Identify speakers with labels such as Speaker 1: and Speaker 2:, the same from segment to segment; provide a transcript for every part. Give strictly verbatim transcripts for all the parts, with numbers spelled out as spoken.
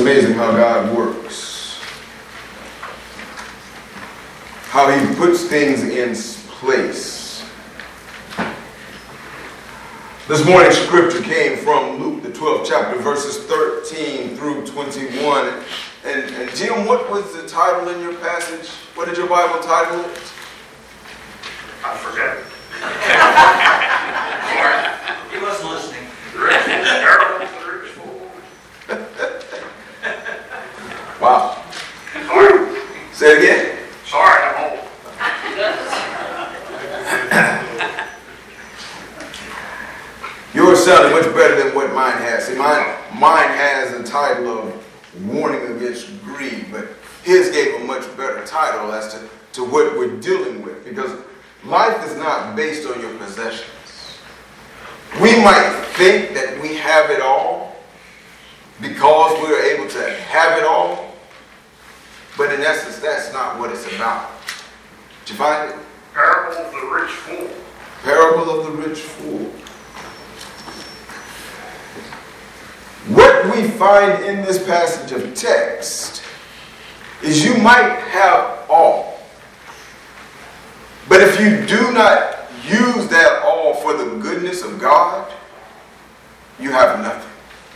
Speaker 1: amazing how God works. How he puts things in place. This morning's scripture came from Luke, the twelfth chapter, verses thirteen through twenty-one. And, and Jim, what was the title in your passage? What did your Bible title it?
Speaker 2: I forget.
Speaker 3: He wasn't listening.
Speaker 2: Parable of the rich fool.
Speaker 1: Wow.
Speaker 2: Sorry.
Speaker 1: Say it again.
Speaker 2: Sorry, I'm old.
Speaker 1: Yours sounded much better than what mine has. See, mine, mine has a title of Warning Against Greed, but his gave a much better title as to, to what we're dealing with, because life is not based on your possessions. We might think that we have it all because we're able to have it all, but in essence, that's not what it's about. Did you find it?
Speaker 2: Parable of the rich fool.
Speaker 1: Parable of the rich fool. What we find in this passage of text is you might have all, but if you do not use that all for the goodness of God, you have nothing.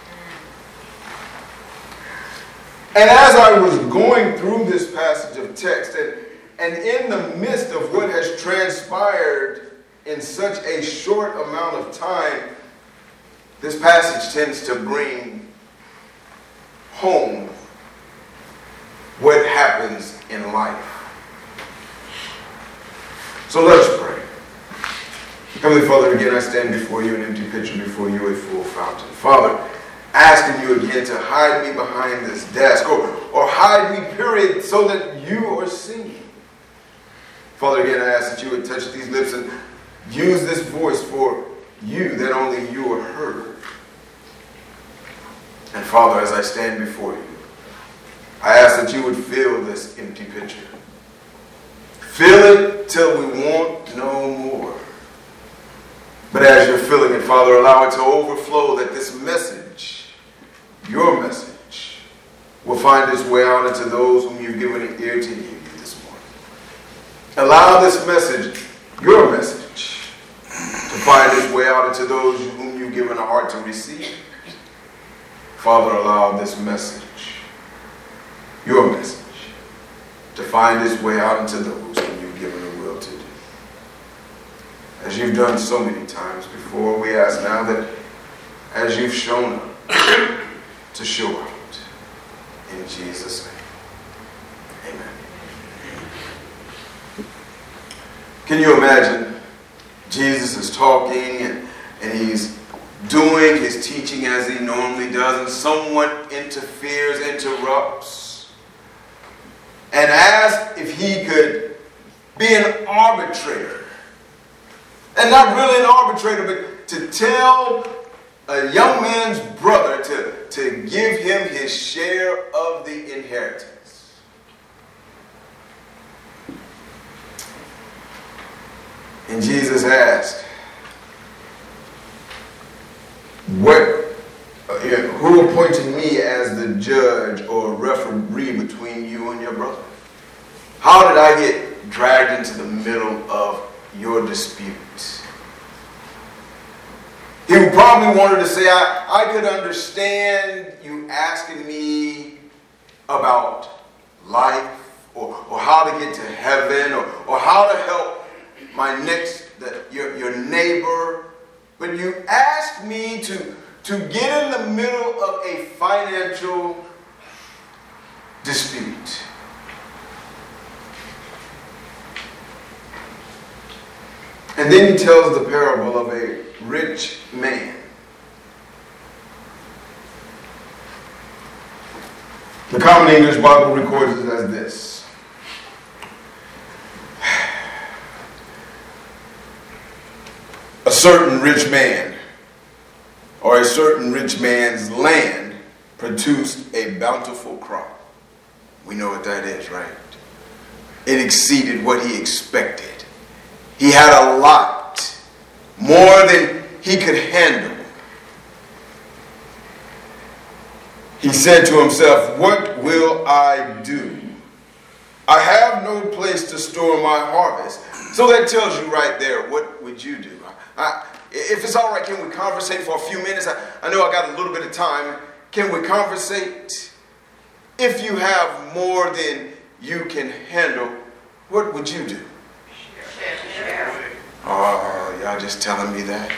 Speaker 1: And as I was going through this passage of text, and, and in the midst of what has transpired in such a short amount of time, this passage tends to bring home what happens in life. So let us pray. Heavenly Father, again I stand before you, an empty pitcher before you, a full fountain. Father, asking you again to hide me behind this desk, or, or hide me, period, so that you are seen. Father, again I ask that you would touch these lips and use this voice for you, that only you are heard. And Father, as I stand before you, I ask that you would fill this empty pitcher. Fill it till we want no more. But as you're filling it, Father, allow it to overflow, that this message, your message, will find its way out into those whom you've given an ear to hear you this morning. Allow this message, your message, to find its way out into those whom you've given a heart to receive. Father, allow this message, your message, to find its way out into those whom you've given a will to do. As you've done so many times before, we ask now that as you've shown up, to show out. In Jesus' name, amen. Can you imagine Jesus is talking and, and he's doing his teaching as he normally does, and someone interferes, interrupts, and asks if he could be an arbitrator. And not really an arbitrator, but to tell a young man's brother to, to give him his share of the inheritance. And Jesus asked, What, uh, you know, who appointed me as the judge or referee between you and your brother? How did I get dragged into the middle of your dispute? He probably wanted to say, I, I could understand you asking me about life, or, or how to get to heaven, or, or how to help my next, the, your, your neighbor. But you asked me to, to get in the middle of a financial dispute. And then he tells the parable of a rich man. The Common English Bible records it as this. A certain rich man, or a certain rich man's land, produced a bountiful crop. We know what that is, right? It exceeded what he expected. He had a lot, more than he could handle. he said to himself, what will I do? I have no place to store my harvest. So that tells you right there, what would you do? I, if it's all right, can we conversate for a few minutes? I, I know I got a little bit of time. Can we conversate? If you have more than you can handle, what would you do? Oh, y'all just telling me that.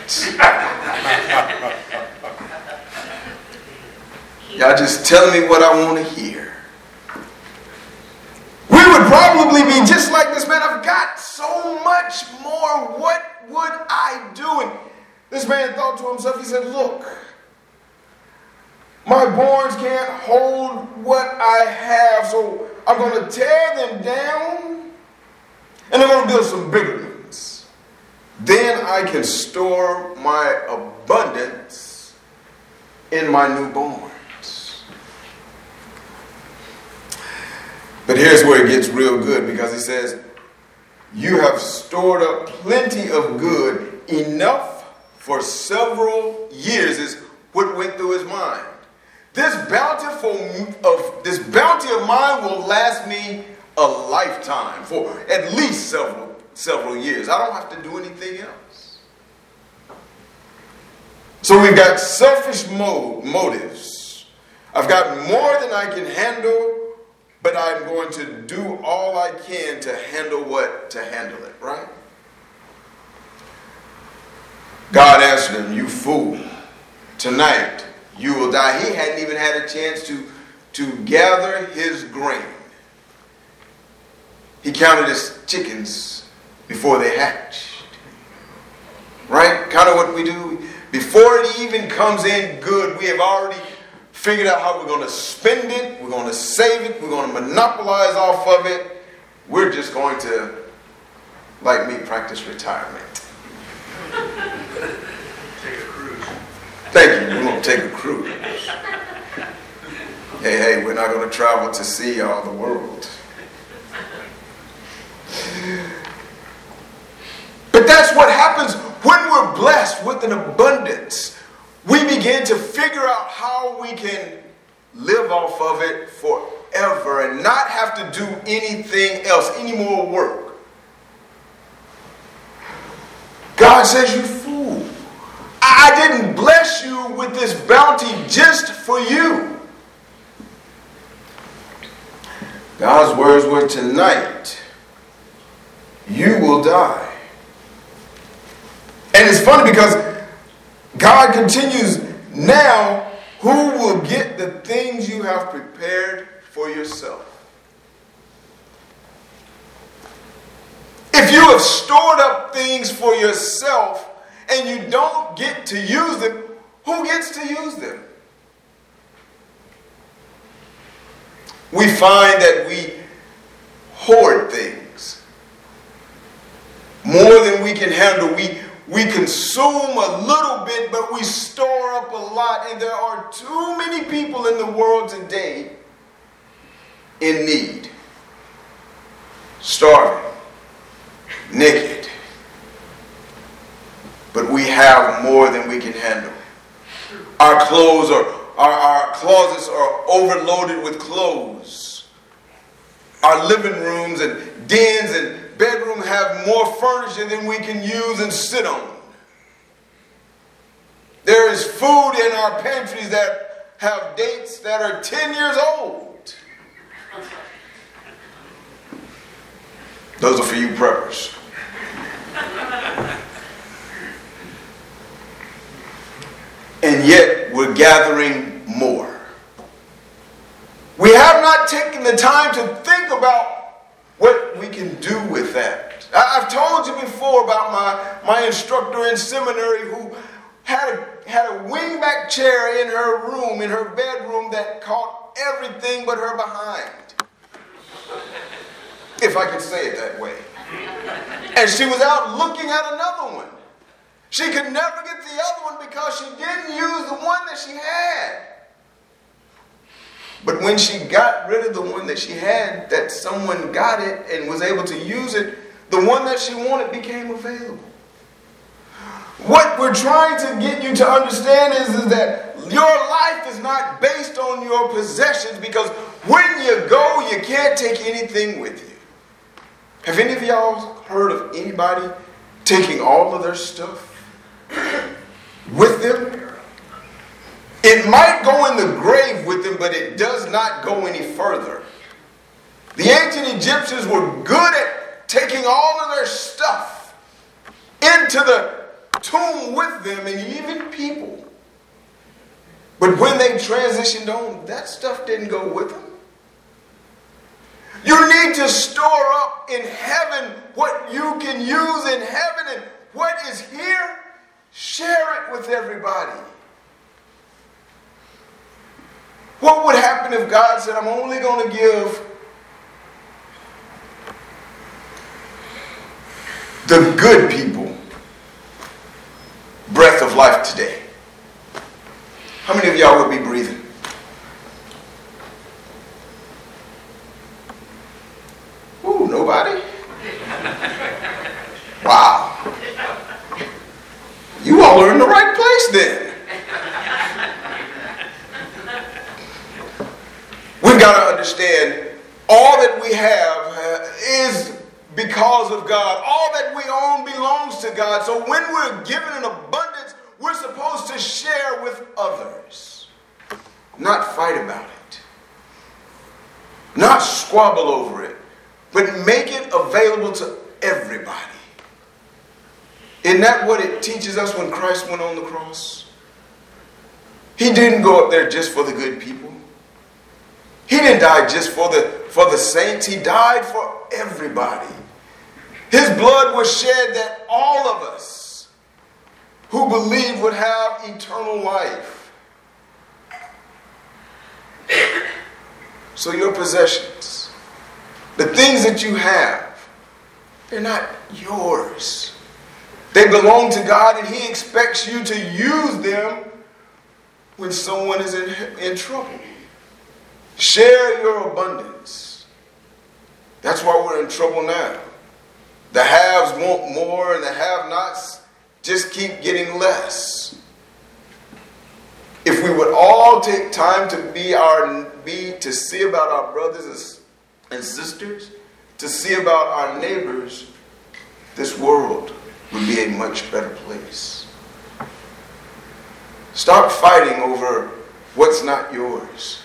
Speaker 1: Y'all just telling me what I want to hear. We would probably be just like this man. I've got so much more. What would I do? And this man thought to himself, he said, look, my barns can't hold what I have, so I'm going to tear them down and I'm going to build some bigger ones. Then I can store my abundance in my new barns. But here's where it gets real good, because he says, you have stored up plenty of good, enough for several years, is what went through his mind. This bountiful of this bounty of mine will last me a lifetime, for at least several several years. I don't have to do anything else. So we've got selfish mo- motives. I've got more than I can handle, but I'm going to do all I can to handle what? To handle it, right? God answered him, you fool, tonight you will die. He hadn't even had a chance to, to gather his grain. He counted his chickens before they hatched. Right? Kind of what we do. Before it even comes in good, we have already figured out how we're going to spend it. We're going to save it. We're going to monopolize off of it. We're just going to, like me, practice retirement.
Speaker 2: Take a cruise.
Speaker 1: Thank you. We're going to take a cruise. Hey, hey, we're not going to travel to see all the world. But that's what happens when we're blessed with an abundance. We begin to figure out how we can live off of it forever and not have to do anything else, any more work. God says, you fool. I didn't bless you with this bounty just for you. God's words were, tonight you will die. And it's funny because God continues, now who will get the things you have prepared for yourself? If you have stored up things for yourself and you don't get to use them, who gets to use them? We find that we hoard things more than we can handle. We We consume a little bit, but we store up a lot. And there are too many people in the world today in need. Starving. Naked. But we have more than we can handle. Our clothes are, our, our closets are overloaded with clothes. Our living rooms and dens and bedroom have more furniture than we can use and sit on. There is food in our pantries that have dates that are ten years old. Those are for you preppers. And yet we're gathering more. We have not taken the time to think about what we can do with that. I've told you before about my, my instructor in seminary who had a, had a wingback chair in her room, in her bedroom, that caught everything but her behind. If I could say it that way. And she was out looking at another one. She could never get the other one because she didn't use the one that she had. But when she got rid of the one that she had, that someone got it and was able to use it, the one that she wanted became available. What we're trying to get you to understand is, is that your life is not based on your possessions, because when you go, you can't take anything with you. Have any of y'all heard of anybody taking all of their stuff with them? It might go in the grave with them, but it does not go any further. The ancient Egyptians were good at taking all of their stuff into the tomb with them, and even people. But when they transitioned on, that stuff didn't go with them. You need to store up in heaven what you can use in heaven, and what is here, share it with everybody. What would happen if God said, I'm only going to give the good people breath of life today? How many of y'all would be breathing? Ooh, nobody? Wow. You all are in the right place then. We've got to understand, all that we have uh, is because of God. All that we own belongs to God. So when we're given an abundance, we're supposed to share with others. Not fight about it. Not squabble over it. But make it available to everybody. Isn't that what it teaches us when Christ went on the cross? He didn't go up there just for the good people. He didn't die just for the, for the saints. He died for everybody. His blood was shed that all of us who believe would have eternal life. So your possessions, the things that you have, they're not yours. They belong to God, and He expects you to use them when someone is in, in trouble. Share your abundance. That's why we're in trouble now. The haves want more, and the have-nots just keep getting less. If we would all take time to be our be to see about our brothers and sisters, to see about our neighbors, this world would be a much better place. Stop fighting over what's not yours.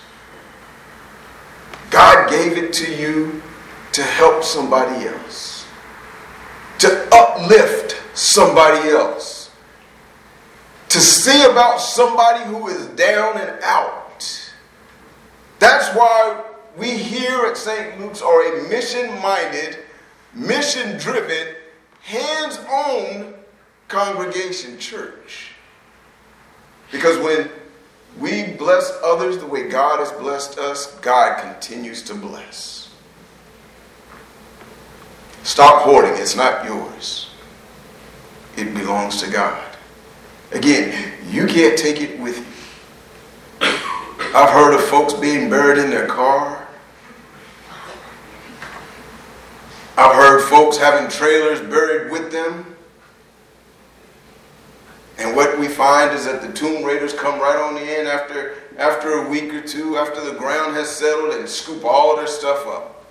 Speaker 1: God gave it to you to help somebody else, to uplift somebody else, to see about somebody who is down and out. That's why we here at Saint Luke's are a mission-minded, mission-driven, hands-on congregation church. Because when we bless others the way God has blessed us, God continues to bless. Stop hoarding. It's not yours. It belongs to God. Again, you can't take it with you. I've heard of folks being buried in their car. I've heard folks having trailers buried with them. And what we find is that the tomb raiders come right on in after, after a week or two, after the ground has settled, and scoop all their stuff up.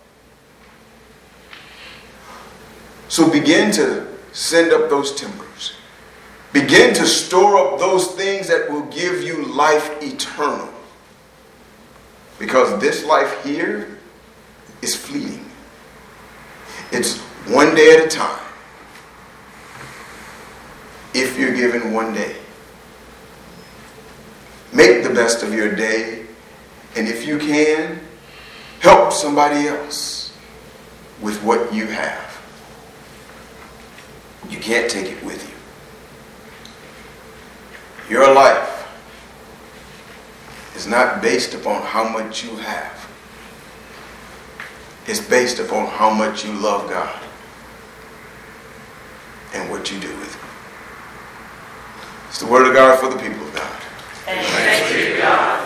Speaker 1: So begin to send up those timbers. Begin to store up those things that will give you life eternal. Because this life here is fleeting. It's one day at a time. If you're given one day, make the best of your day, and if you can, help somebody else with what you have. You can't take it with you. Your life is not based upon how much you have. It's based upon how much you love God and what you do with it. It's the word of God for the people of God.
Speaker 4: Thanks be to God.